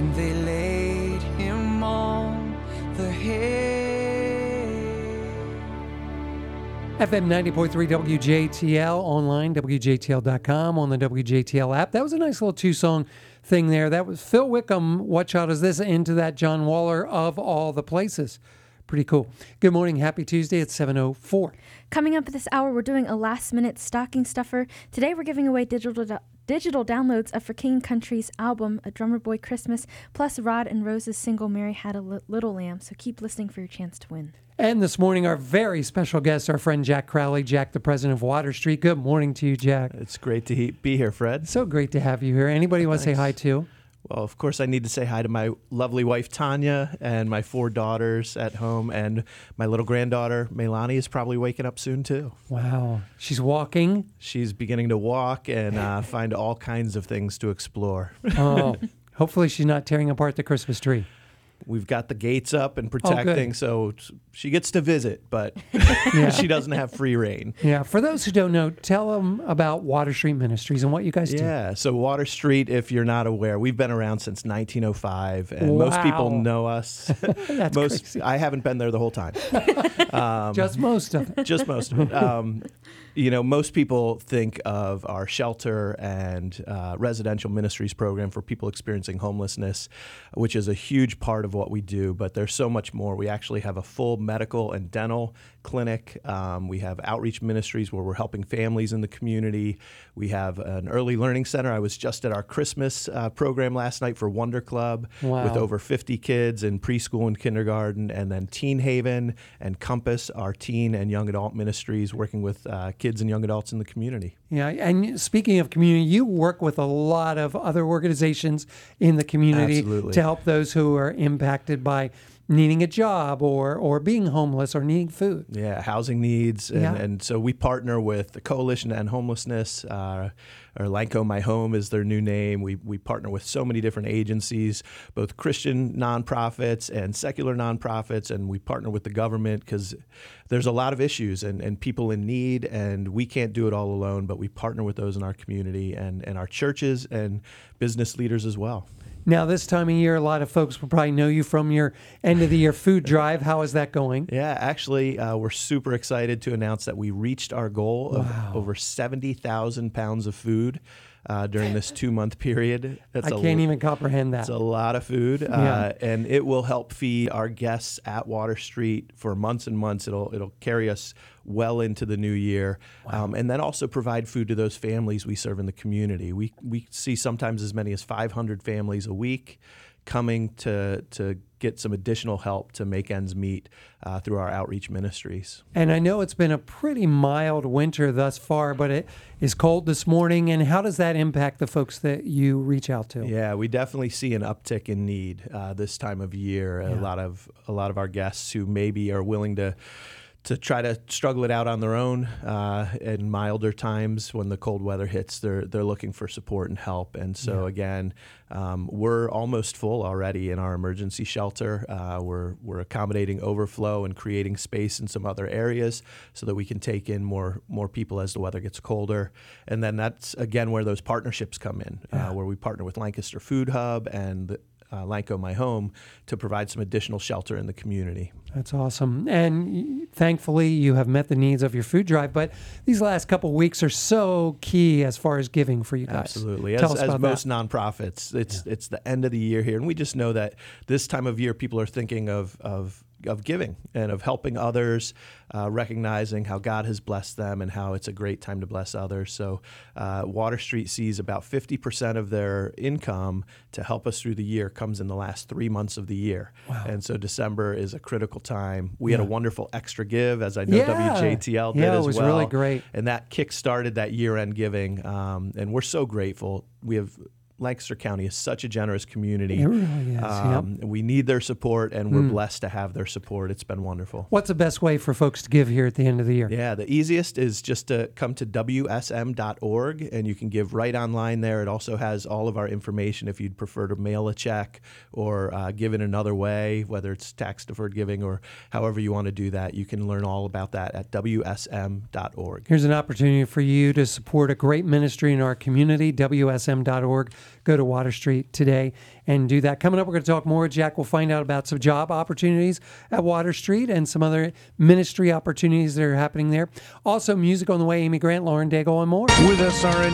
and they laid him on the hay. FM 90.3 WJTL, online, WJTL.com, on the WJTL app. That was a nice little two-song thing there. That was Phil Wickham, What Child Is This? Into that John Waller, Of All the Places. Pretty cool. Good morning. Happy Tuesday. It's 7:04. Coming up this hour, we're doing a last-minute stocking stuffer. Today, we're giving away digital downloads of For King Country's album, A Drummer Boy Christmas, plus Rod and Rose's single, Mary Had a Little Lamb. So keep listening for your chance to win. And this morning, our very special guest, our friend Jack Crowley. Jack, the president of Water Street. Good morning to you, Jack. It's great to be here, Fred. So great to have you here. Anybody want to say hi to? Well, of course, I need to say hi to my lovely wife, Tanya, and my 4 daughters at home, and my little granddaughter, Melanie, is probably waking up soon, too. Wow. She's walking. She's beginning to walk and find all kinds of things to explore. Oh, hopefully she's not tearing apart the Christmas tree. We've got the gates up and protecting, so she gets to visit, but she doesn't have free reign. Yeah. For those who don't know, tell them about Water Street Ministries and what you guys do. Yeah. So Water Street, if you're not aware, we've been around since 1905, and most people know us. That's crazy. I haven't been there the whole time. Just most of it. Just most of it. Most people think of our shelter and residential ministries program for people experiencing homelessness, which is a huge part of what we do, but there's so much more. We actually have a full medical and dental clinic. We have outreach ministries where we're helping families in the community. We have an early learning center. I was just at our Christmas program last night for Wonder Club with over 50 kids in preschool and kindergarten, and then Teen Haven and Compass, our teen and young adult ministries, working with kids and young adults in the community. Yeah, and speaking of community, you work with a lot of other organizations in the community to help those who are impacted by needing a job or being homeless or needing food. Yeah, housing needs. And so we partner with the Coalition to End Homelessness, or Lanco My Home is their new name. We partner with so many different agencies, both Christian nonprofits and secular nonprofits, and we partner with the government because there's a lot of issues and people in need, and we can't do it all alone, but we partner with those in our community and our churches and business leaders as well. Now, this time of year, a lot of folks will probably know you from your end-of-the-year food drive. How is that going? Yeah, actually, we're super excited to announce that we reached our goal of over 70,000 pounds of food during this 2-month period. I can't even comprehend that. It's a lot of food, and it will help feed our guests at Water Street for months and months. It'll carry us well into the new year, and then also provide food to those families we serve in the community. We see sometimes as many as 500 families a week coming to get some additional help to make ends meet through our outreach ministries. And I know it's been a pretty mild winter thus far, but it is cold this morning. And how does that impact the folks that you reach out to? Yeah, we definitely see an uptick in need this time of year. A lot of our guests who maybe are willing to try to struggle it out on their own in milder times when the cold weather hits, they're looking for support and help. And so again, we're almost full already in our emergency shelter. We're accommodating overflow and creating space in some other areas so that we can take in more people as the weather gets colder. And then that's again where those partnerships come in, where we partner with Lancaster Food Hub and Lanco My Home to provide some additional shelter in the community. That's awesome. And thankfully, you have met the needs of your food drive, but these last couple of weeks are so key as far as giving for you guys. Absolutely. Tell us about most that. Nonprofits, it's the end of the year here, and we just know that this time of year people are thinking of giving and of helping others, recognizing how God has blessed them and how it's a great time to bless others. So Water Street sees about 50% of their income to help us through the year comes in the last 3 months of the year. Wow. And so December is a critical time. We had a wonderful extra give, as I know WJTL did as well. Yeah, it was really great. And that kick-started that year-end giving. And we're so grateful. Lancaster County is such a generous community. It really is. We need their support, and we're blessed to have their support. It's been wonderful. What's the best way for folks to give here at the end of the year? Yeah, the easiest is just to come to WSM.org, and you can give right online there. It also has all of our information if you'd prefer to mail a check or give in another way, whether it's tax-deferred giving or however you want to do that. You can learn all about that at WSM.org. Here's an opportunity for you to support a great ministry in our community, WSM.org. go to Water Street today and do that. Coming up, we're going to talk more. Jack will find out about some job opportunities at Water Street and some other ministry opportunities that are happening there. Also, music on the way. Amy Grant, Lauren Daigle, and more. With SRN